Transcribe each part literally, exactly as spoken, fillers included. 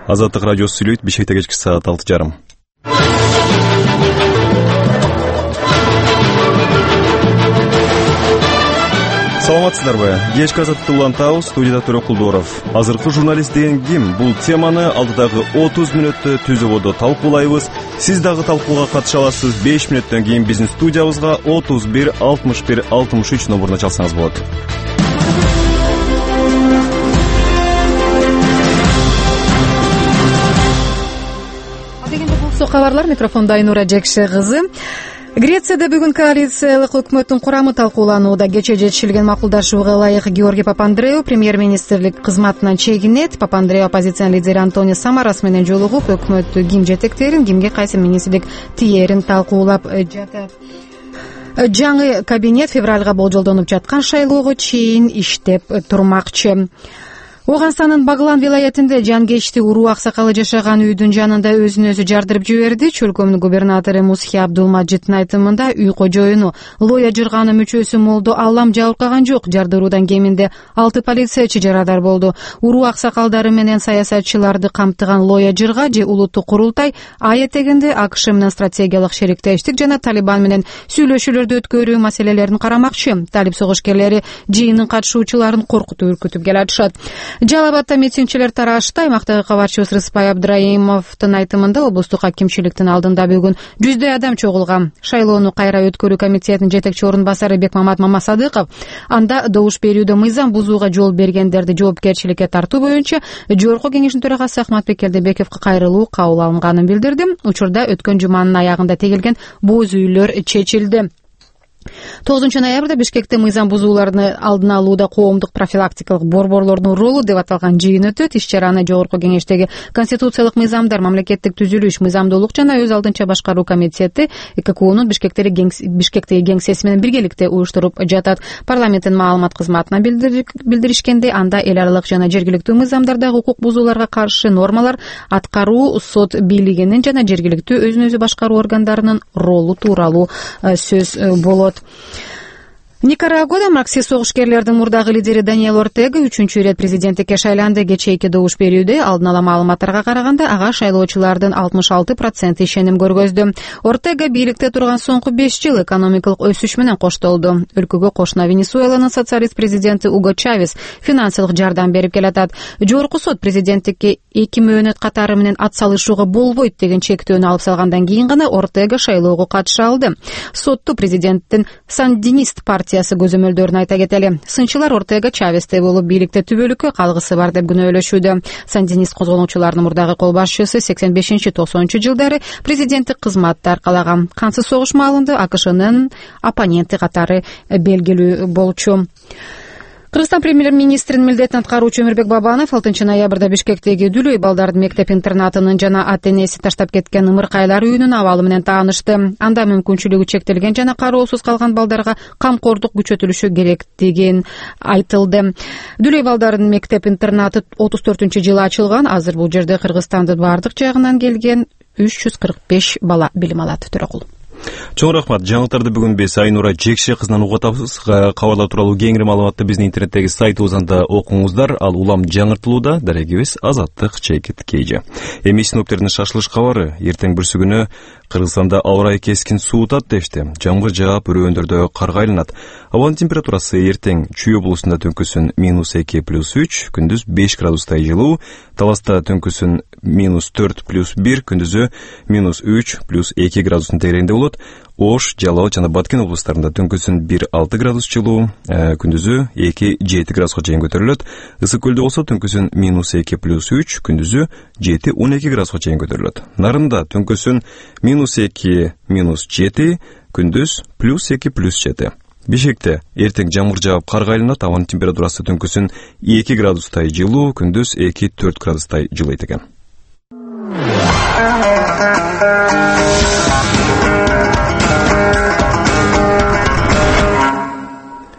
Азаттык радиосу сүйлөйт. Бишкекте кечки саат алты жарым. Саламатсыздарбы? Кечки азаттыкты улантабыз. Студияда Төрө Кулдоров. Азыркы журналист деген ким? Бул теманы алдыдагы отуз мүнөттө түзүүбөдө талкуулайбыз. Сиз дагы талкууга катыша аласыз. беш мүнөттөн кийин биздин студиябызга отуз бир алтымыш бир алтымыш үч номуруна чалсаңыз болот. Дегенде болсо кабарлар, микрофонда Айнура Жекше кызы. Грецияда бүгүн коалициялык өкмөттүн курамы талкууланууда. Кече жетишилген макулдашууга ылайык Георгий Папандреou премьер-министрлик кызматынан чегинет. Папандреou оппозициянын лидери Антонио Самарас менен жолугуп, өкмөттү ким жетектерин, кимге кайсы министрлик тиерин талкуулап жатат. Жаңы кабинет февралга болжолдонуп жаткан шайлоого чейин иштеп турмакчы. Оганстанын Баглан вилаятында жан-кечти уруу аксакалы жашаган үйдүн жанында өзүн өзү жардырып жиберди. Чөлкөмүн губернатору Мусхи Абдулмаджиддин айтымында үй кожоюну Лоя жырганын мүчөсү Молдо Аллам жабыркаган жок. Жардыруудан кеминде алты полициячы жарадар болду. Уруу аксакалдары менен саясатчыларды камтыган Лоя жырга же улуттук курултай ай этегинде АКШ менен стратегиялык шериктештик жана Талибан менен сүйлөшүүлөрдү өткөрүү маселелерин карамакчы. Талиб согушкерлери жыйындын катышуучуларын коркутуп үркүтүп келатышат. Жалал Абадта митингчилер тарашты. Аймактагы кабарчыбыз Рыспай Абдраимовдун айтымында облустук акимчиликтин алдында бүгүн жүздөй адам чогулган. Шайлоону кайра өткөрүү комитетинин жетекчи орун басары Бекмамат Мамасадыков анда добуш берүүдө мыйзам бузууга жол бергендерди жоопкерчиликке тартуу боюнча Жогорку кеңештин төрагасы Ахматбек Келдебековго кайрылуу кабыл алынганын билдирди. Учурда өткөн жуманын аягында тегилген боз үйлөр чечилди. тогузунчу ноябрда Бишкекте мыйзам бузууларды алдын алууда коомдук профилактикалык борборлордун ролу деп аталган жыйын өтөт. Иш-чараны Жогорку кеңештеги конституциялык мыйзамдар, мамлекеттик түзүлүш, мыйзамдуулук жана өз алдынча башкаруу комитети ККУнун Бишкектеги кеңсеси менен биргеликте уюштуруп жатат. Парламенттин маалымат кызматына билдиришкенде, анда эл аралык жана жергиликтүү мыйзамдардагы укук бузууларга каршы нормалар, аткаруу, сот бийлигинин жана жергиликтүү өзүн өзү башкаруу органдарынын ролу тууралуу сөз болот. Никарагуада марксист согушкерлердин мурдагы лидери Даниэл Ортега үчүнчү ирет президенттикке шайланды. Кечээки добуш берүүдө алдын ала маалыматтарга караганда ага шайлоочулардын алтымыш алты проценти ишеним көргөздү. Ортега бийликте турган соңку беш жыл экономикалык өсүш менен коштолду. Өлкөгө кошуна Венесуэланын социалист президенти Уго Чавес финансылык жардам берип келатат. Жогорку сот президенттикке эки мөөнөт катары менен ат салышууга болбойт деген чектөөнү алып салгандан кийин гана Ортега шайлоого катыша алды. Сотту президенттин Сандинист партиясы көзөмөлдөрүн айта кетели. Сынчылар Ортега Чавесте болуп бийликте түбөлүккө калгысы бар деп күнөөлөшүүдө. Сандинист козголуучуларынын мурдагы кол башчысы сексен бешинчи токсонунчу жылдары президенттик кызматты аркалаган. Кансыз согуш маалында АКШнын оппоненти катары белгилүү болчу. Кыргызстан премьер-министринин милдетин аткаруучу Өмүрбек Бабанов алтынчы ноябрда Бишкектеги Дүлөй балдардын мектеп-интернатынын жана ата-энеси таштап кеткен ымыркайлар үйүнүн абалы менен таанышты. Анда мүмкүнчүлүгү чектелген жана кароосуз калган балдарга камкордук күчөтүлүшү керектигин айтылды. Дүлөй балдардын мектеп-интернаты отуз төртүнчү жылы ачылган. Азыр бул жерде Кыргызстандын бардык жагынан келген үч жүз кырк беш бала билим алат. Төрөкул. Чоң рахмат. Жаңылыктарды бүгүн биз Айнура Жекше кызынан угатабыз. Кабарлар тууралуу кеңири маалыматты биздин интернеттеги сайтыбызда окуңуздар. Ал улам жаңыртылууда. Дарегибиз Азаттык Чекит Кейже. Эми синоптиктердин шашылыш кабары. Эртең бүрсүгүнө Кыргызстанда аба ырайы кескин суутат дешти. Жамгыр жаап, өрөөндөрдө карга айланат. Абанын температурасы эртең Чүй облусунда түнкүсүн минус эки плюс үч, күндүз беш градустай жылуу, Таласта түнкүсүн минус төрт плюс бир, күндүзү минус үч плюс эки градустун тегерегинде болот. Ош, Жалал жана Баткен облустарында түнкүсүн бир алты градус жылуу, күндүзү эки жети градуска чейин көтөрүлөт. Ысык көлдө болсо түнкүсүн минус эки плюс үч, күндүзү жети он эки градуска чейин көтөрүлөт. Нарында түнкүсүн минус эки минус жети, күндүз плюс эки плюс жети. Бишкекте эртең жамгыр жаап карга айланат. Абанын температурасы түнкүсүн эки градустай жылуу, күндүз эки төрт градустай жылыйт экен.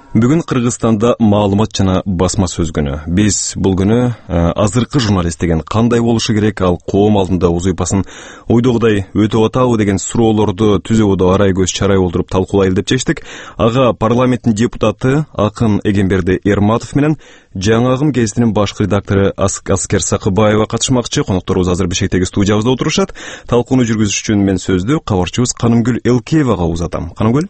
Бүгүн Кыргызстанда маалымат жана басма сөз күнү. Биз бул күнү азыркы журналист деген кандай болушу керек, ал коом алдында узуйпасын ойдогудай өтүп атабы деген суроолорду түзүүдө арай көз чарай олтуруп талкуулайлы деп чечтик. Ага парламенттин депутаты Акын Эгемберди Эрматов менен Жаңагым гезитинин башкы редактору Аскер Сакыбаева катышмакчы. Конокторубуз азыр Бишкектеги студиябызда отурушат. Талкууну жүргүзүш үчүн мен сөздү кабарчыбыз Канымгүл Элкеевага узатам. Канымгүл.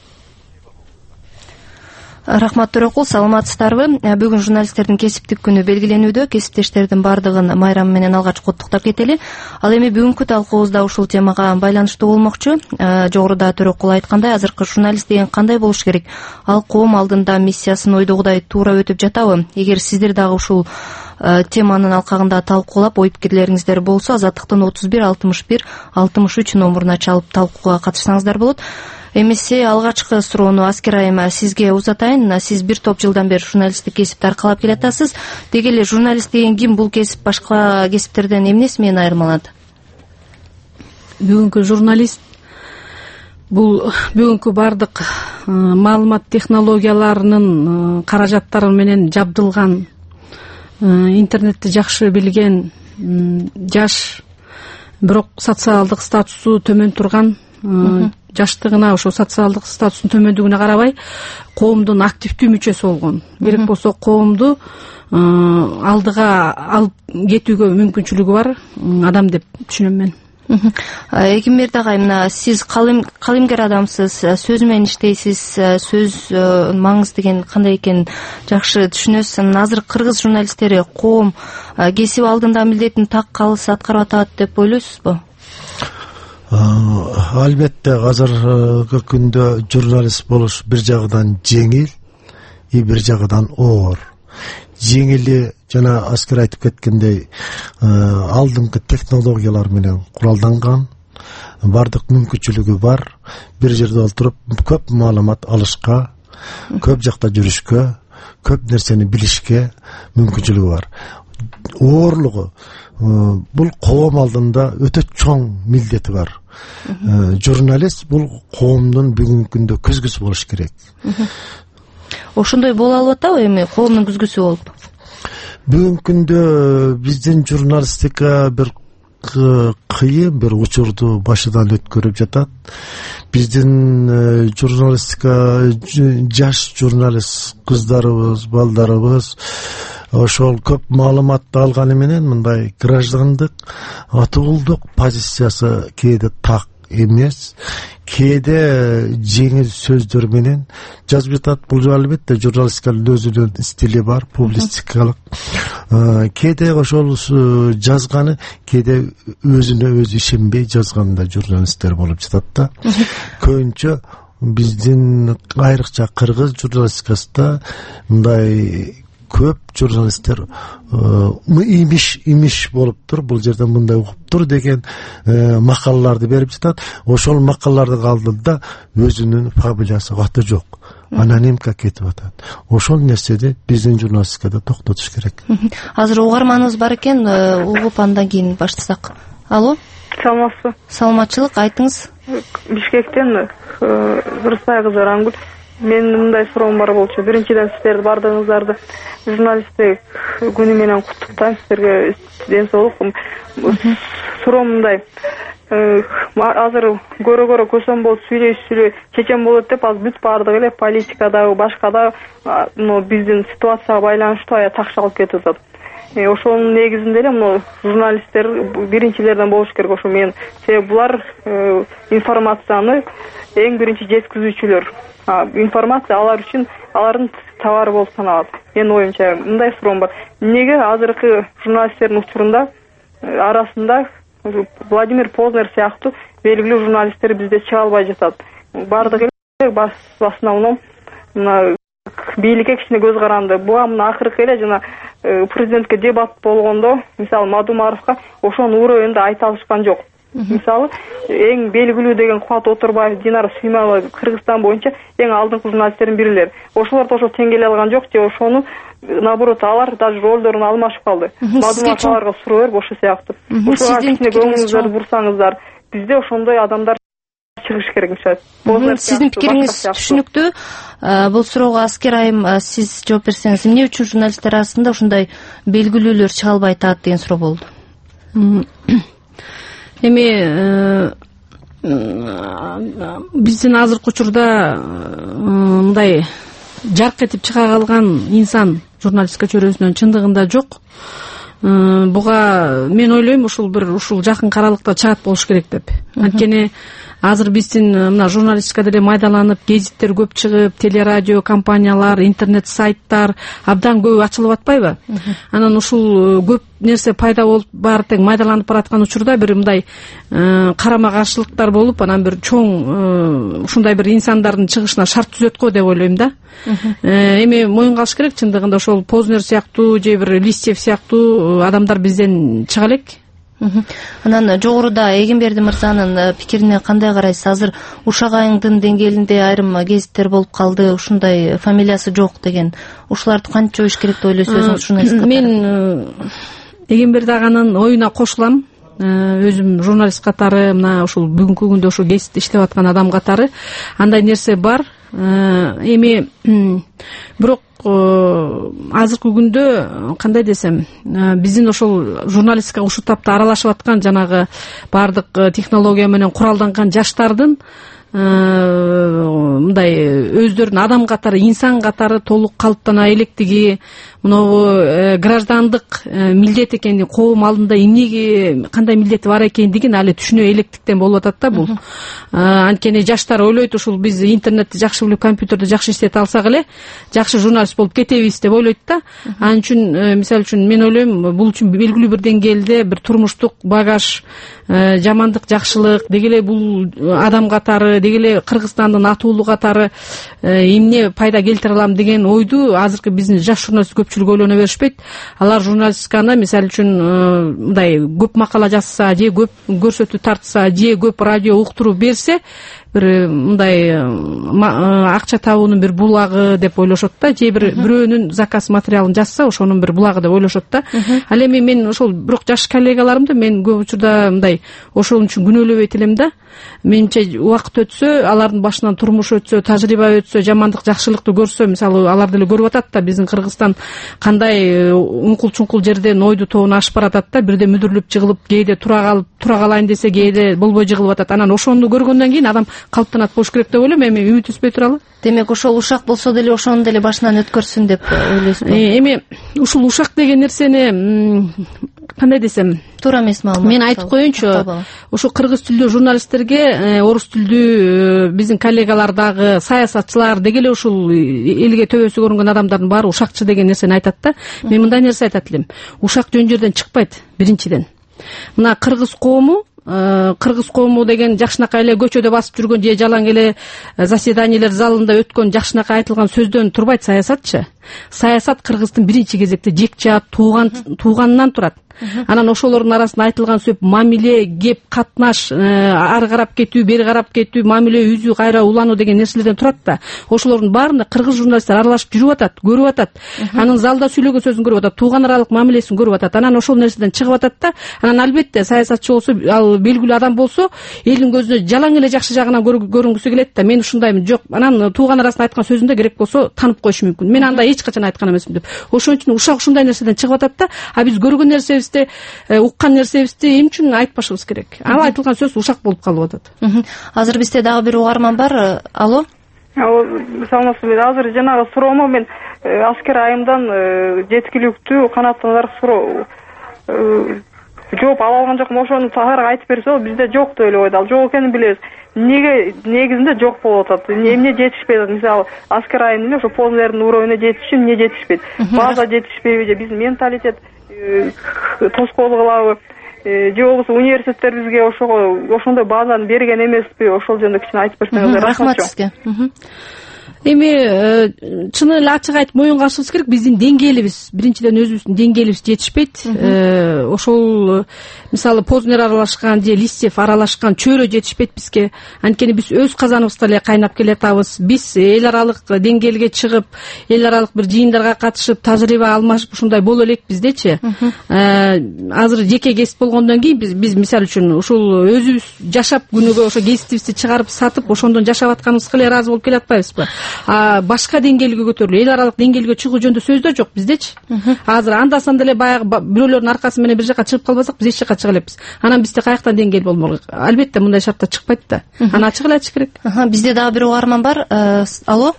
Рахмат Төрөкул, саламатсыздарбы? Бүгүн журналисттердин кесиптик күнү белгиленүүдө. Кесиптештердин бардыгын майрам менен алгач куттуктап кетели. Ал эми бүгүнкү талкуубузда ушул темага байланыштуу болмокчу. Жогоруда Төрөкул айткандай, азыркы журналист деген кандай болуш керек? Ал коом алдында миссиясын ойдогудай туура өтүп жатабы? Эгер сиздер дагы ушул теманын алкагында талкуулап, ой пикирлериңиздер болсо, Азаттыктын отуз бир алтымыш бир алтымыш үч номуруна чалып талкууга катышсаңыздар болот. Эмесе алгачкы суроону Аскер айым сизге узатайын. Сиз бир топ жылдан бери журналисттик кесипти аркалап келатасыз. Деги эле журналист деген ким? Бул кесип башка кесиптерден эмнеси менен айырмаланат? Бүгүнкү журналист бул бүгүнкү бардык маалымат технологияларынын каражаттары менен жабдылган, интернетти жакшы билген, жаш, бирок социалдык статусу төмөн турган, жаштыгына, ошо социалдык статусунун төмөндүгүнө карабай коомдун активдүү мүчөсү болгон. Керек болсо коомду алдыга алып кетүүгө мүмкүнчүлүгү бар адам деп түшүнөм мен. Эгемберди агай, мына сиз калемгер адамсыз, сөз менен иштейсиз, сөз маңызы деген кандай экенин жакшы түшүнөсүз. Азыр кыргыз журналисттери коом кесип алдында милдетин так калыс аткарып атат деп ойлойсузбу? Албетте, азыркы күндө журналист болуш бир жагынан жеңил, и бир жагынан оор. Жеңили жана Аскер айтып кеткендей, алдыңкы технологиялар менен куралданган, бардык мүмкүнчүлүгү бар. Бир жерде олтуруп көп маалымат алышка, көп жакта жүрүшкө, көп нерсени билишке мүмкүнчүлүгү бар. Оорлугу бул коом алдында өтө чоң милдети бар. Журналист бул коомдун бүгүнкү күндө күзгүсү болуш керек. Ошондой боло алып атабы эми коомдун күзгүсү болуп? Бүгүнкү күндө биздин журналистика бир кыйын бир учурду башынан өткөрүп жатат. Биздин журналистика, жаш журналист кыздарыбыз, балдарыбыз ошол көп маалыматты алганы менен мындай граждандык, атуулдук позициясы кээде так эмес, кээде жеңил сөздөр менен жазып жатат. Бул албетте журналистиканын өзүнүн стили бар, публистикалык. Кээде ошол жазганы, кээде өзүнө өзү ишенбей жазган да журналисттер болуп жатат да. Көбүнчө биздин айрыкча кыргыз журналистикасында мындай көп журналисттер имиш имиш болуптур, бул жерден мындай угуптур деген макалаларды берип жатат. Ошол макалалардын алдында өзүнүн фамилиясы, аты жок, анонимка кетип атат. Ошол нерсени биздин журналистикада токтотуш керек. Азыр угарманыбыз бар экен, угуп андан кийин баштасак. Алло. Саламатсызбы? Саламатчылык, айтыңыз. Бишкектен Зырсай кызы Рангүл. Мен мындай суроом бар болчу. Биринчиден сиздерди бардыгыңыздарды журналисттик күнү менен куттуктайм. Сиздерге ден соолук. Суроом мындай. Азыр көрө-көрө көсөм болуп сүйлөй сүйлөй чечен болот деп, азыр бүт бардыгы эле политикадагы, башкада биздин ситуацияга байланыштуу ая такшалып кетип атат. Ошонун негизинде эле мына журналисттер биринчилерден болуш керек. Ошо мен себеби булар информацияны эң биринчи жеткизүүчүлөр. Информация алар үчүн алардын товары болуп саналат. Менин оюмча мындай суроом бар. Эмнеге азыркы журналисттердин учурунда арасында Владимир Познер сыяктуу белгилүү журналисттер бизде чыга албай жатат? Бардыгы эле басына уном мына бийликке кичине көз каранды. Буга мына акыркы эле жана президентке дебат болгондо, мисалы Мадумаровка ошонун уровенде айта алышкан жок. Мисалы, эң белгилүү деген Кубат Отурбаев, Динара Сүймөбаева Кыргызстан боюнча эң алдыңкы журналисттердин биrilер. Ошолорду ошо теңгелей алган жок, же ошону наоборот алар даже ролдорун алмашып калды. Мадумаров аларга суроо берип ошо сыяктуу. Ошого кичине көңүлүңүздөрдү бурсаңыздар, бизде ошондой адамдар чыгыш керек. Сиздин пикириңиз түшүнүктүү. Бул суроого Аскер айым сиз жооп берсеңиз, эмне үчүн журналисттер арасында ушундай белгилүүлөр чыга албай атат деген суроо болду. Эми биздин азыркы учурда мындай жарк этип чыга калган инсан журналистика чөйрөсүнөн чындыгында жок. Буга мен ойлойм ушул бир ушул жакын аралыкта чыгат болуш керек деп. Анткени азыр биздин мына журналистика деле майдаланып, гезиттер көп чыгып, телерадио компаниялар, интернет сайттар абдан көп ачылып атпайбы? Анан ушул көп нерсе пайда болуп баары тең майдаланып бараткан учурда бир мындай карама каршылыктар болуп, анан бир чоң ушундай бир инсандардын чыгышына шарт түзөт го деп ойлойм да. Эми моюнга алыш керек, чындыгында ошол Познер сыяктуу же бир Листьев сыяктуу адамдар бизден чыга элек. Анан жогоруда Эгемберди мырзанын пикирине кандай карайсыз? Азыр Ушак айыңдын деңгээлинде айрым гезиттер болуп калды, ушундай фамилиясы жок деген. Ушуларды кантип жоюш керек деп ойлойсуз өзүңүз журналист катары? Мен Эгемберди аганын оюна кошулам. Өзүм журналист катары, мына ушул бүгүнкү күндө ушул гезитте иштеп аткан адам катары андай нерсе бар. Эми бирок азыркы күндө кандай десем, биздин ошол журналистикага ушул тапта аралашып аткан жанагы баардык технология менен куралданган жаштардын мындай өздөрүнүн адам катары, инсан катары толук калыптана электиги, мынабу граждандык милдет экенин, коом алдында эмнеге кандай милдети бар экендигин али түшүнө электиктен болуп атат да бул. Анткени жаштар ойлойт ушул биз интернетти жакшы билип, компьютерди жакшы иштете алсак эле жакшы журналист болуп кетебиз деп ойлойт да. Анын үчүн мисалы үчүн мен ойлойм бул үчүн белгилүү бир деңгээлде бир турмуштук багаж, жамандык, жакшылык, деги эле бул адам катары, деги эле Кыргызстандын атуулу катары эмне пайда келтире алам деген ойду азыркы биздин жаш журналист көпчүлүк ойлоно беришпейт. Алар журналистиканы мисалы үчүн мындай көп макала жазса, же көп көрсөтүү тартса, же көп радио уктуруп берсе, бир мындай акча табуунун бир булагы деп ойлошот да, же бир бирөөнүн заказ материалын жазса, ошонун бир булагы деп ойлошот да. Ал эми мен ошол бирок жаш коллегаларымды мен көп учурда мындай ошол үчүн күнөөлөбөйт элем да. Менимче убакыт өтсө, алардын башынан турмуш өтсө, тажрыйба өтсө, жамандык, жакшылыкты көрсө, мисалы алар деле көрүп атат да, биздин Кыргызстан кандай уңкул-чуңкул жерден ойду тоон ашып баратат да, бирде мүдүрүлүп жыгылып, кээде тура калып, тура калайын десе, кээде болбой жыгылып атат. Анан ошону көргөндөн кийин адам калыптанат болуш керек деп ойлойм. Эми үмүт үзбөй туралы. Демек ошол Ушак болсо деле ошону деле башынан өткөрсүн деп ойлойсузбу? Эми ушул Ушак деген нерсени кандай десем, туура эмес маалымат. Мен айтып коеюнчу, ушу кыргыз тілдүү журналисттерге, орус тілдүү биздин коллегалар дагы, саясатчылар деги эле ушул элге төбөсү көрүнгөн адамдардын баары ушакчы деген нерсени айтат да. Мен мындай нерсе айтат элем. Ушак жөн жерден чыкпайт, биринчиден. Мына кыргыз коому кыргыз коому деген жакшынакай эле көчөдө басып жүргөн же жалаң эле заседаниялер залында өткөн жакшынакай айтылган сөздөн турбайт саясатчы. Саясат Кыргыздын биринчи кезекте жекчат, тууган тууганынан турат. Анан ошолордун арасында айтылган сөп мамиле, кеп, катнаш, ары карап кетүү, бери карап кетүү, мамиле үзүү, кайра улануу деген нерселерден турат да. Ошолордун баарына кыргыз журналисттер аралашып жүрүп атат, көрүп атат. Анын залда сүйлөгөн сөзүн көрүп атат, тууган аралык мамилесин көрүп атат. Анан ошол нерседен чыгып атат да. Анан албетте саясатчы болсо, ал белгилүү адам болсо, элдин көзүнө жалаң эле жакшы жагынан көрүнгүсү келет да. Мен ушундаймын, жок. Анан тууган арасында айткан сөзүндө керек болсо таанып коюшу мүмкүн. Мен андай эч качан айткан эмесмин деп. Ошон үчүн Ушак ушундай нерседен чыгып атат да. А биз көргөн нерсебизди, уккан нерсебизди эмне үчүн айтпашыбыз керек? Ал айтылган сөз Ушак болуп калып атат. Азыр бизде дагы бир угарман бар. Алло. Саламатсызбы? Азыр жанагы суроомо мен Аскер айымдан жеткиликтүү канаттуулар суроо жооп ала алган жокмун. Ошону тагыраак айтып берсе, бизде жок деп эле койду. Ал жок экенин билебиз. Неге негизинде жок болуп атат? Эмне жетишпей атат? Мисалы Аскер айым эле ошо Познердин уровуна жетиш үчүн эмне жетишпейт? База жетишпейби же биздин менталитет тоскоол кылабы? Же болбосо университеттер бизге ошого ошондой базаны берген эмеспи? Ошол жөнүндө кичине айтып берсеңиздер. Рахмат сизге. эми чын эле ачык айтып моюнга алышыбыз керек, биздин деңгээлибиз, биринчиден өзүбүздүн деңгээлибиз жетишпейт. Ошол мисалы Познер аралашкан же Листьев аралашкан чөйрө жетишпейт бизге. Анткени биз өз казаныбызда эле кайнап келатабыз. Биз эл аралык деңгээлге чыгып, эл аралык бир жыйындарга катышып, тажрыйба алмашып ушундай боло элек биздечи. Азыр жеке кесип болгондон кийин биз биз мисалы үчүн ушул өзүбүз жашап күнүгө ошо кесибибизди чыгарып сатып, ошондон жашап атканыбызга эле ыраазы болуп келатпайбызбы? А башка деңгээлге көтөрүлүп, эл аралык деңгээлге чыгуу жөнүндө сөз да жок биздечи. Азыр анда-санда эле баягы бирөөлөрдүн аркасы менен бир жака чыгып калбасак, биз эч жака чыга элепиз. Анан бизде каяктан деңгээл болмок? Албетте мындай шартта чыкпайт да. Аны ачык эле айтыш керек. Бизде дагы бир угарман бар. Алло.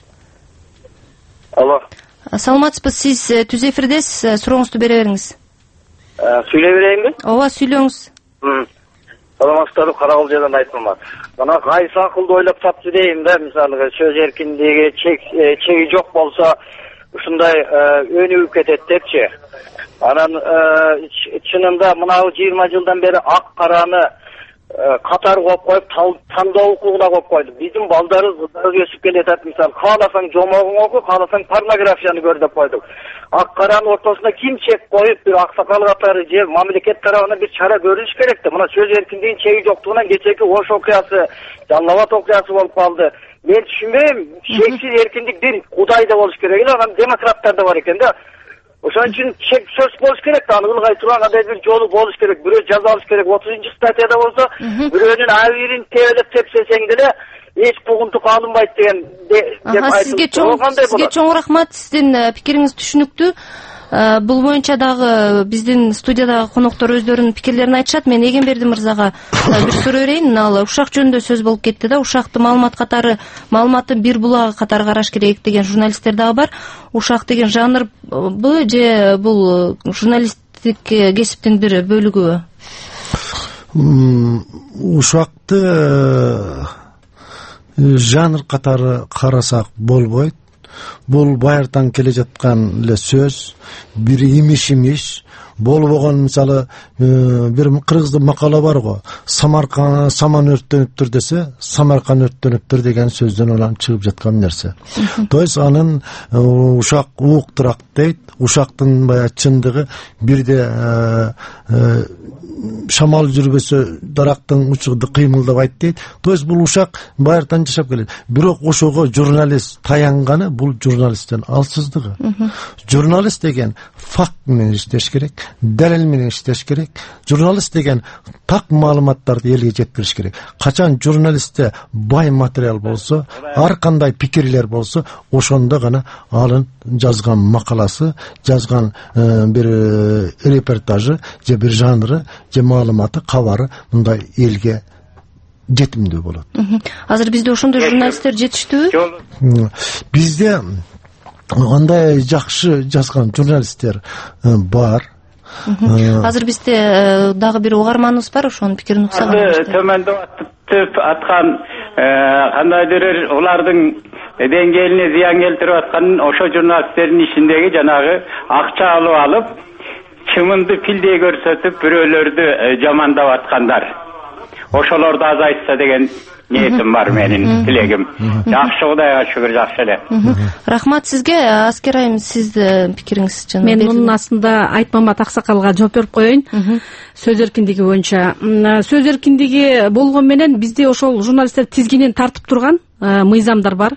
Алло. Саламатсызбы, сиз түз эфирдесиз, сурооңузду бере бериңиз. Сүйлөй берейинби? Ооба, сүйлөңүз. Саламатсыздарбы, Карагол жерден Айтмамат. Мына кайсы акылды ойлоп тапты дейм да, мисалы сөз эркиндиги чеги жок болсо, ушундай өнүгүп кетет депчи. Анан чынында мынау жыйырма жылдан бери ак караны катар коюп коюп, тандоо укугуна коюп койду. Биздин балдарыбыз өсүп келатат, мисалы кааласаң жомогуң оку, кааласаң порнографияны көр деп койдук. Ак каранын ортосуна ким чек коюп, бир аксакал катары же мамлекет тарабынан бир чара көрүлүш керек да. Мына сөз эркиндигинин чеги жоктугунан кечээки Ош окуясы, Жалал Абад окуясы болуп калды. Мен түшүнбөйм, чексиз эркиндик бир Кудайда болуш керек эле, анан демократтарда бар экен да. Ошон үчүн чек сөз болуш керек да, аны ылгай турган кандай бир жолу болуш керек, бирөө жазалыш керек. отузунчу статьяда болсо, бирөөнүн абийирин тебелеп тепсесең деле эч бугунтук алынбайт деген деп айтып. Сизге чоң сизге чоң рахмат, сиздин пикириңиз түшүнүктүү. Бул боюнча дагы биздин студиядагы коноктор өздөрүнүн пикирлерин айтышат. Мен Эгемберди мырзага бир суроо берейин. Ал ушак жөнүндө сөз болуп кетти да. Ушакты маалымат катары, маалыматтын бир булагы катары караш керек деген журналисттер дагы бар. Ушак деген жанрбы же бул журналисттик кесиптин бир бөлүгүбү? Ушакты жанр катары карасак болбойт. Бул байыртан келе жаткан эле сөз, бир имиш-имиш болбогон. Мисалы бир кыргызда макала бар го, Самаркан саман өрттөнүптүр десе, Самаркан өрттөнүптүр деген сөздөн улам чыгып жаткан нерсе. То есть анын ушак ууктурак дейт, ушактын баягы чындыгы бирде шамал жүрбөсө дарактын учугу кыймылдабайт дейт. То есть бул ушак байыртан жашап келет. Бирок ошого журналист таянганы бул журналисттен алсыздыгы. Журналист деген факт менен иштеш керек, далил менен иштеш керек. Журналист деген так маалыматтарды элге жеткириш керек. Качан журналистте бай материал болсо, ар кандай пикирлер болсо, ошондо гана алын жазган макаласы, жазган бир репортажы же бир жанры же маалыматы, кабары мындай элге жетимдүү болот. Азыр бизде ошондой журналисттер жетиштүүбү? Бизде андай жакшы жазган журналисттер бар. Азыр бизде дагы бир угарманыбыз бар, ошонун пикирин уксак. Төмөндөп аткан кандайдыр улардын деңгээлине зыян келтирип аткан ошо журналисттердин ишиндеги жанагы акча алып алып, чымынды пилдей көрсөтүп бирөөлөрдү жамандап аткандар. Ошолорду азайтса деген ниетим бар, менин тилегим. Жакшы, Кудайга шүгүр, жакшы эле. Рахмат сизге. Аскер айым, сиздин пикириңиз жана. Мен мунун астында Айтмамат Аксакалга жооп берип коеюн. Сөз эркиндиги боюнча. Сөз эркиндиги болгон менен бизде ошол журналисттер тизгинин тартып турган мыйзамдар бар.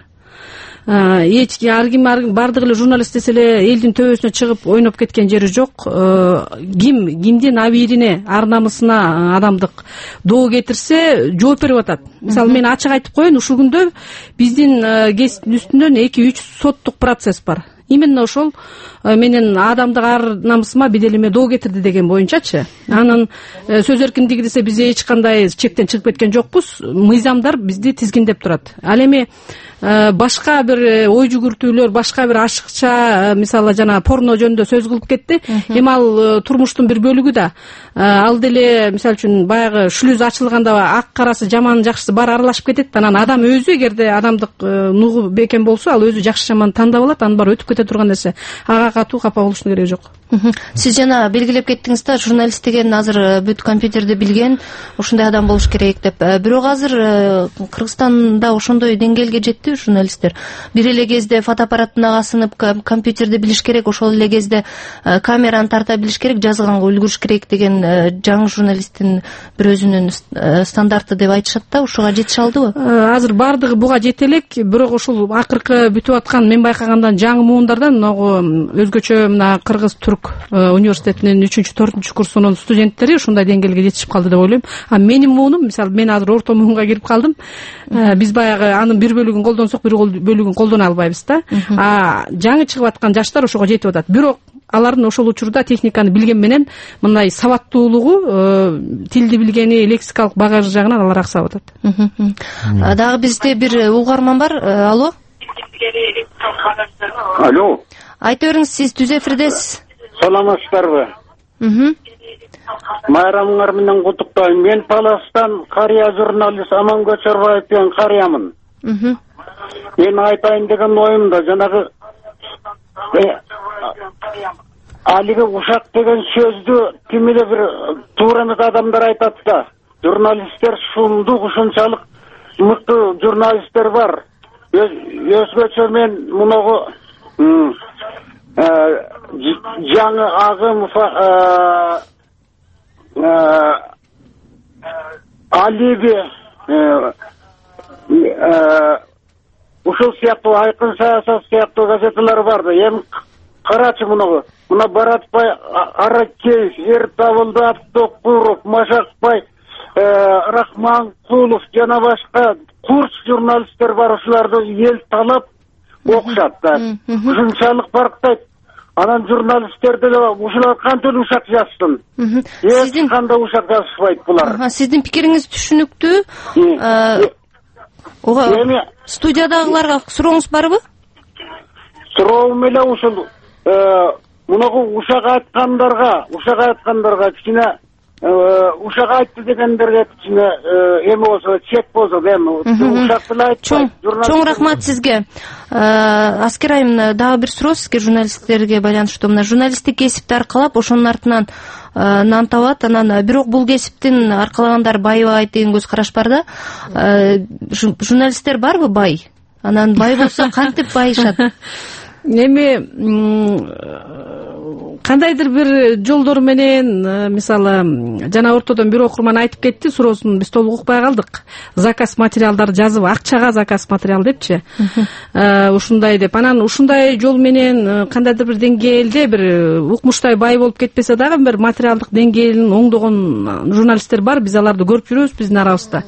Эч ар ким бардыгы эле журналист десе эле элдин төбөсүнө чыгып ойноп кеткен жери жок. Ким кимдин абийирине, ар намысына адамдык доо кетирсе жооп берип атат. Мисалы мен ачык айтып коеюн, ушул күндө биздин кесиптин үстүнөн эки үч соттук процесс бар. Именно ошол менен адамдык ар намысыма беделиме доо кетирди деген боюнчачы. Анын сөз эркиндиги десе биз эч кандай чектен чыгып кеткен жокпуз. Мыйзамдар бизди тизгиндеп турат. Ал эми башка бир ой жүгүртүүлөр, башка бир ашыкча, мисалы жана порно жөнүндө сөз кылып кетти. Эми ал турмуштун бир бөлүгү да. Ал деле мисалы үчүн баягы шлюз ачылганда ак карасы, жаман жакшысы бар аралашып кетет. Анан адам өзү эгерде адамдык нугу бекем болсо, ал өзү жакшы жаман тандап алат, анын баары өтүп кете турган нерсе. Ага катуу капа болуштун кереги жок. Сиз жана белгилеп кеттиңиз да, журналист деген азыр бүт компьютерди билген ушундай адам болуш керек деп. Бирок азыр Кыргызстанда ошондой деңгээлге жеттиби? иликтүү журналисттер. Бир эле кезде фотоаппараттын агасынып компьютерди билиш керек, ошол эле кезде камераны тарта билиш керек, жазганга үлгүрүш керек деген жаңы журналисттин бир өзүнүн стандарты деп айтышат да, ушуга жетише алдыбы? Азыр бардыгы буга жете элек, бирок ушул акыркы бүтүп аткан мен байкагандан жаңы муундардан могу өзгөчө мына кыргыз түрк университетинин үчүнчү төртүнчү курсунун студенттери ушундай деңгээлге жетишип калды деп ойлойм. А менин муунум, мисалы мен азыр орто муунга кирип калдым. Биз баягы анын бир бөлүгүн колдонсок, бир бөлүгүн колдоно албайбыз да. А жаңы чыгып аткан жаштар ошого жетип атат. Бирок алардын ошол учурда техниканы билген менен мындай сабаттуулугу, тилди билгени, лексикалык багажы жагынан алар аксап атат. Дагы бизде бир угарман бар. Алло. Алло. Айта бериңиз, сиз түз эфирдесиз. Саламатсыздарбы? Майрамыңар менен куттуктайм. Мен Таластан карыя журналист Амангөч Орбаев деген карыямын. Мен айтайын деген оюм да жанагы алиги ушак деген сөздү ким эле бир туура эмес адамдар айтат да. Журналисттер шундук, ушунчалык мыкты журналисттер бар. Өзгөчө мен муногу жаңы агым алиби ушул сыяктуу айкын саясат сыяктуу газеталар бар да. Эми карачы муногу. Мына Баратбай, Аракеев, Эртабылды, Абдокуров, Машакбай, Рахманкулов жана башка курс журналисттер бар, ушуларды эл талап окушат да. Ушунчалык барктайт. Анан журналисттерде ушулар кантип ушак жазсын? Эч кандай ушак жазышпайт булар. Сиздин пикириңиз түшүнүктүү. Ого, студиядагыларга сурооңуз барбы? Суроом эле ушул мунагу ушак айткандарга, ушак айткандарга кичине ушак айтты дегендерге кичине эми болсо, чек болсо эми ушак деле айтпайт. Чоң рахмат сизге. Аскер айым, дагы бир суроо сизге журналисттерге байланыштуу. Мына журналисттик кесипти аркалап, ошонун артынан нан табат, анан бирок бул кесиптин аркалагандар байыбайт деген көз караш бар да. Журналисттер барбы бай? Анан бай болсо кантип байышат? Эми кандайдыр бир жолдор менен, мисалы жана ортодон бир окурман айтып кетти, суроосун биз толук укпай калдык. Заказ материалдарды жазып, акчага заказ материал депчи. Ушундай деп. Анан ушундай жол менен кандайдыр бир деңгээлде бир укмуштай бай болуп кетпесе дагы бир материалдык деңгээлин оңдогон журналисттер бар, биз аларды көрүп жүрөбүз биздин арабызда.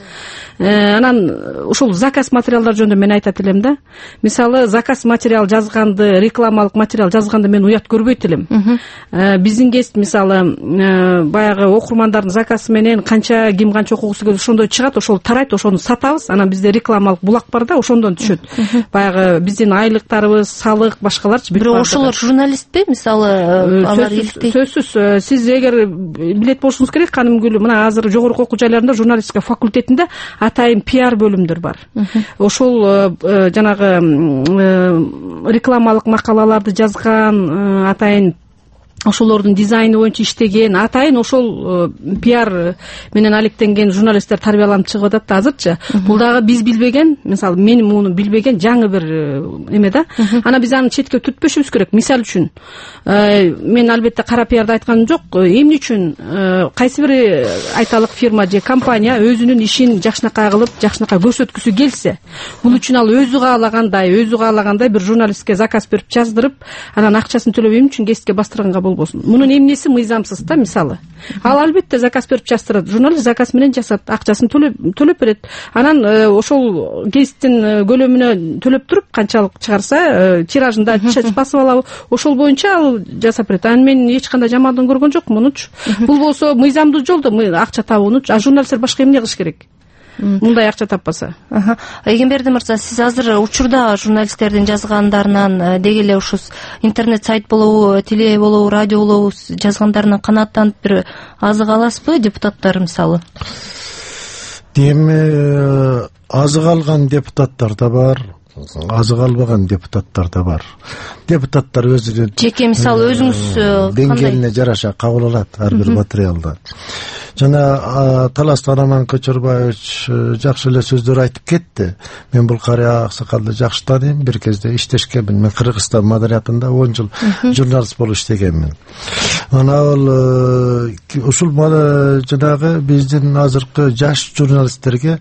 Анан ушул заказ материалдар жөнүндө мен айтат элем да. Мисалы заказ материал жазганды, рекламалык материал жазганды мен уят көрбөйт элем. Биздин кесип мисалы баягы окурмандардын заказы менен канча ким канча окугусу келип ошондой чыгат, ошол тарайт, ошону сатабыз. Анан бизде рекламалык булак бар да, ошондон түшөт. Баягы биздин айлыктарыбыз, салык, башкаларчы. Бирок ошолор журналистпи? Мисалы алар иликтей. Сөзсүз, сиз эгер билет болушуңуз керек, ханым Гүлү, мына азыр жогорку окуу жайларында журналистика факультетинде атайын пиар бөлүмдөр бар. Ошол жанагы рекламалык макалаларды жазган, атайын ошолордун дизайны боюнча иштеген, атайын ошол пиар менен алектенген журналисттер тарбияланып чыгып атат да азырчы. Бул дагы биз билбеген, мисалы мен муну билбеген жаңы бир эме да. Ана биз аны четке түтпөшүбүз керек. Мисал үчүн, мен албетте кара пиарды айтканым жок. Эмне үчүн кайсы бир айталык фирма же компания өзүнүн ишин жакшынакай кылып, жакшынакай көрсөткүсү келсе, бул үчүн ал өзү каалагандай, өзү каалагандай бир журналистке заказ берип жаздырып, анан акчасын төлөп эмне үчүн кесипке бастырганга болбосун. Мунун эмнеси мыйзамсыз да, мисалы. Ал албетте заказ берип жаздырат. Журналист заказ менен жасат, акчасын төлөп төлөп берет. Анан ошол кесиптин көлөмүнө төлөп туруп, канчалык чыгарса, тиражында басып алабы, ошол боюнча ал жасап берет. Анан мен эч кандай жамандыгын көргөн жокмун мунучу. Бул болсо мыйзамдуу жолдо акча табуунучу. А журналисттер башка эмне кылыш керек? Мындай акча таппаса. Эгемберди мырза, сиз азыр учурда журналисттердин жазгандарынан деги эле ушу интернет сайт болобу, теле болобу, радио болобу жазгандарынан канааттанып бир азык аласызбы, депутаттар мисалы? Эми азык алган депутаттар да бар, азык албаган депутаттар да бар. Депутаттар өзүнүн жеке мисалы өзүңүз деңгээлине жараша кабыл алат ар бир материалды. жана Таластан Роман Көчөрбаевич жакшы эле сөздөр айтып кетти. Мен бул карыя аксакалды жакшы тааныйм, бир кезде иштешкенмин. Мен Кыргызстан маданиятында он жыл журналист болуп иштегенмин. Ана ал ушул жанагы биздин азыркы жаш журналисттерге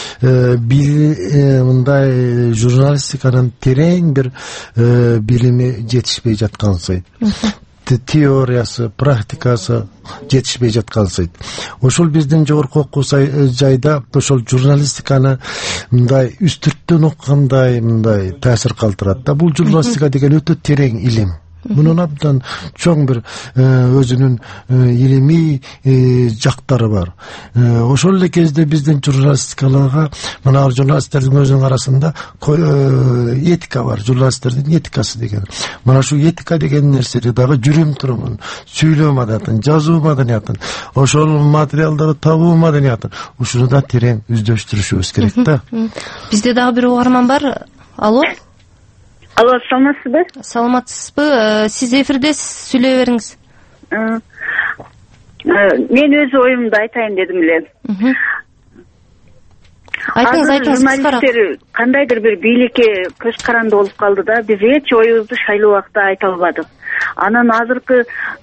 мындай журналистиканын терең бир билими жетишпей жаткансыйт. Теориясы, практикасы жетишпей жаткансыйт. Ошол биздин жогорку окуу жайда ошол журналистиканы мындай үстүрттөн окугандай мындай таасир калтырат да. Бул журналистика деген өтө терең илим. Мунун абдан чоң бир өзүнүн илимий жактары бар. Ошол эле кезде биздин журналистикаларга мына журналисттердин өзүнүн арасында этика бар. Журналисттердин этикасы деген. Мына шу этика деген нерсени дагы жүрүм турумун, сүйлөө маданиятын, жазуу маданиятын, ошол материалдарды табуу маданиятын ушуну да терең өздөштүрүшүбүз керек да. Бизде дагы бир угарман бар. Алло. Алло, саламатсызбы? Саламатсызбы? Сиз эфирдесиз, сүйлөй бериңиз. Мен өз оюмду айтайын дедим эле. Айтыңыз, айтыңыз, кыскараак. Кандайдыр бир бийликке көз каранды болуп калды да, биз эч оюбузду шайлуу убакта айта албадык. Анан азыркы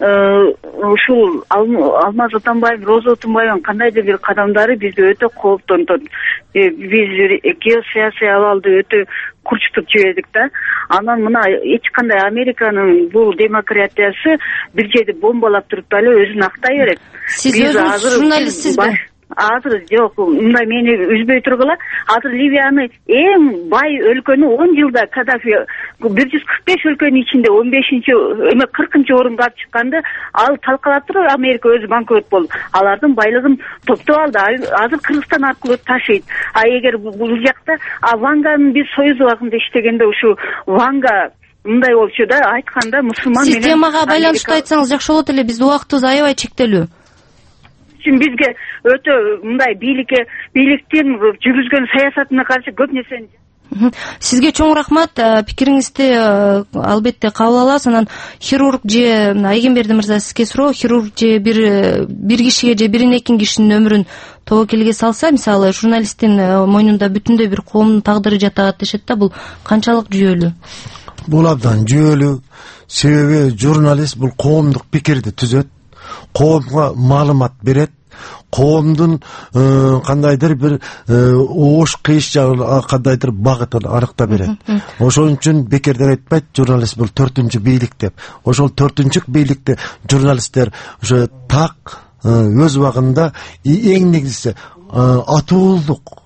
ушул Алмаз Отонбаев, Роза Отонбаевдин кандайдыр бир кадамдары бизди өтө кооптонтот. Биз геосаясий абалды өтө курчутуп жибердик да. Анан мына эч кандай Американын бул демократиясы бир жерде бомбалап туруп эле өзүн актай берет. Сиз өзүңүз журналистсизби? Азыр жок, мындай мени үзбөй тургула. Азыр Ливияны эң бай өлкөнү он жылда Каддафи бир жүз кырк беш өлкөнүн ичинде он бешинчи эме кыркынчы орунга алып чыкканды, ал талкалап туруп Америка өзү банкрот болду. Алардын байлыгын топтоп алды. Азыр Кыргызстан аркылуу ташыйт. А эгер бул жакта Ванганын биз Союз убагында иштегенде ушу Ванга мындай болчу да, айтканда мусулман менен. Сиз темага байланыштуу айтсаңыз жакшы болот эле. Биздин убактыбыз аябай чектелүү. Бизге өтө мындай бийликке бийликтин жүргүзгөн саясатына каршы көп нерсени. Сизге чоң рахмат. Пикириңизди албетте кабыл алабыз. Анан хирург же Айгемберди мырза, сизге суроо, хирург же бир бир кишиге же бир эки кишинин өмүрүн тобокелге салса, мисалы журналисттин мойнунда бүтүндөй бир коомдун тагдыры жатат дешет да, бул канчалык жүйөлүү? Бул абдан жүйөлүү. Себеби журналист бул коомдук пикирди түзөт, коомго маалымат берет, коомдун кандайдыр бир оош кыйыш кандайдыр багытын аныктап берет. Ошон үчүн бекерден айтпайт журналист бул төртүнчү бийлик деп. Ошол төртүнчү бийликте журналисттер ошо так өз убагында эң негизгиси атуулдук,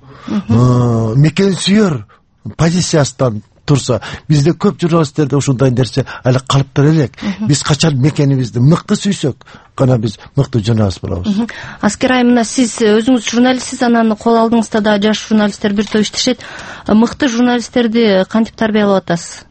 мекенсүйөр позициясынан турса, бизде көп журналисттерде ушундай нерсе али калыптыр элек. Биз качан мекенибизди мыкты сүйсөк гана биз мыкты журналист болобуз. Аскер айымына, сиз өзүңүз журналистсиз, анан кол алдыңызда да жаш журналисттер бир топ иштешет. Мыкты журналисттерди кантип тарбиялап атасыз?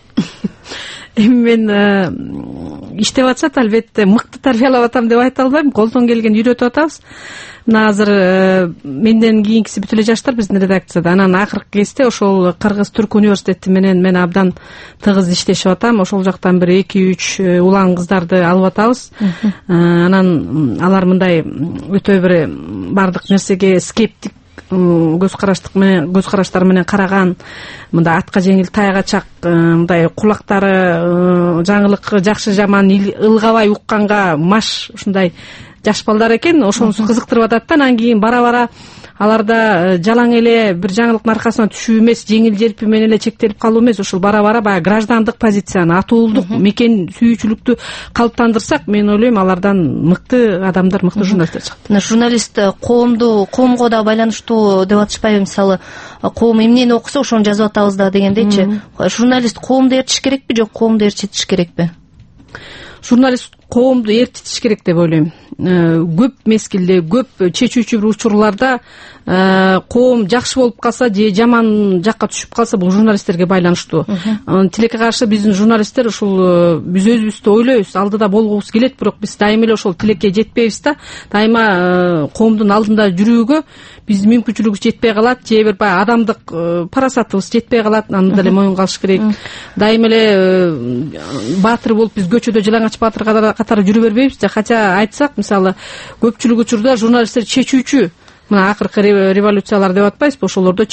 Эми мен иштеп атсат, албетте мыкты тарбиялап атам деп айта албайм. Колдон келген үйрөтүп атабыз. Мына азыр менден кийинкиси бүт эле жаштар биздин редакцияда. Анан акыркы кезде ошол Кыргыз Түрк университети менен мен абдан тыгыз иштешип атам. Ошол жактан бир эки үч улан кыздарды алып атабыз. Анан алар мындай өтө бир бардык нерсеге скептик көз караштык менен көз караштары менен караган, мындай атка жеңил таягачак, мындай кулактары жаңылык жакшы жаман ылгабай укканга маш ушундай жаш балдар экен. Ошонусу кызыктырып атат да. Анан кийин бара-бара аларда жалаң эле бир жаңылыктын аркасына түшүү эмес, жеңил желпи менен эле чектелип калуу эмес, ошол бара-бара баягы граждандык позицияны, атуулдук, мекен сүйүүчүлүктү калыптандырсак, мен ойлойм алардан мыкты адамдар, мыкты журналисттер чыгат. Мына журналист коомду, коомго да байланыштуу деп атышпайбы? Мисалы, коом эмнени окуса ошону жазып атабыз да дегендейчи. Журналист коомду ээрчиш керекпи, жок коомду ээрчитиш керекпи? Журналист коомду ээрчитиш керек деп ойлойм. Көп мезгилде, көп чечүүчү бир учурларда коом жакшы болуп калса же жаман жакка түшүп калса, бул журналисттерге байланыштуу. Тилекке каршы биздин журналисттер ушул биз өзүбүздү ойлойбуз, алдыда болгубуз келет, бирок биз дайыма эле ошол тилекке жетпейбиз да. Дайыма коомдун алдында жүрүүгө биз мүмкүнчүлүгүбүз жетпей калат, же бир баягы адамдык парасатыбыз жетпей калат, аны деле моюнга алыш керек. Дайыма эле баатыр болуп биз көчөдө жалаңач баатыр катары жүрө бербейбиз да. Хотя айтсак, мисалы, көпчүлүк учурда журналисттер чечүүчү, мына акыркы революциялар деп атпайсызбы, ошолордо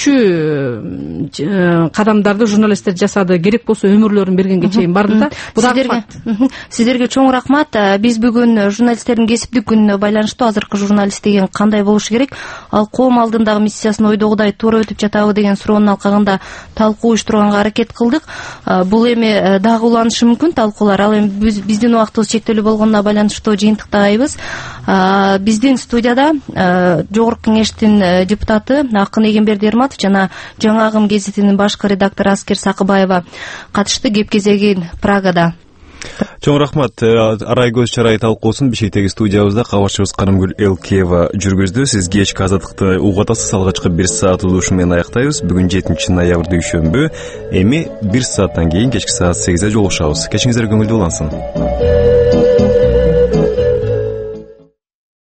чечүүчү кадамдарды журналисттер жасады. Керек болсо өмүрлөрүн бергенге чейин барды да. Бул сиздерге сиздерге чоң рахмат. Биз бүгүн журналисттердин кесиптик күнүнө байланыштуу азыркы журналист деген кандай болуш керек, ал коом алдындагы миссиясын ойдогудай туура өтүп жатабы деген суроонун алкагында талкуу уюштурганга аракет кылдык. Бул эми дагы уланышы мүмкүн талкуулар. Ал эми биздин убактыбыз чектелүү болгонуна байланыштуу жыйынтыктабайбыз. Биздин студияда Жогорку Кеңештин депутаты Акын Эгемберди Эрматов жана Жаңы Агым гезитинин башкы редактору Аскер Сакыбаева катышты. Кеп кезегин Прагада. Чоң рахмат. Арай көз чарай талкуусун Бишкектеги студиябызда кабарчыбыз Карымгүл Элкеева жүргүздү. Сиз кечки азаттыкты угатасыз. Алгачкы бир саат угушу менен аяктайбыз. Бүгүн жетинчи ноябрь дүйшөмбү. Эми бир сааттан кийин кечки саат сегизде жолугушабыз. Кечиңиздер көңүлдүү улансын.